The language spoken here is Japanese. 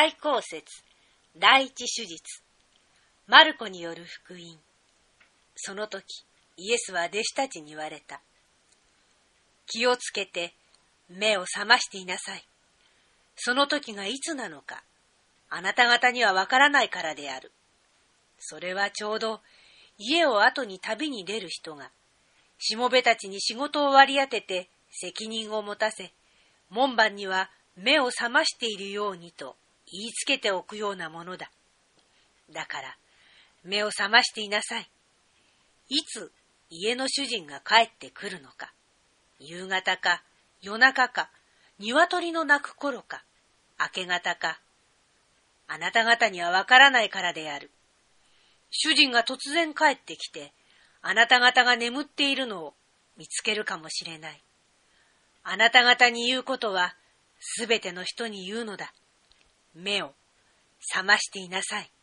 大公説第一手術マルコによる福音。その時イエスは弟子たちに言われた。気をつけて目を覚ましていなさい。その時がいつなのかあなた方にはわからないからである。それはちょうど家を後に旅に出る人がしもべたちに仕事を割り当てて責任を持たせ、門番には目を覚ましているようにと言いつけておくようなものだ。だから目を覚ましていなさい。いつ家の主人が帰ってくるのか、夕方か夜中か、鶏の鳴く頃か、明け方か、あなた方にはわからないからである。主人が突然帰ってきて、あなた方が眠っているのを見つけるかもしれない。あなた方に言うことはすべての人に言うのだ。目を覚ましていなさい。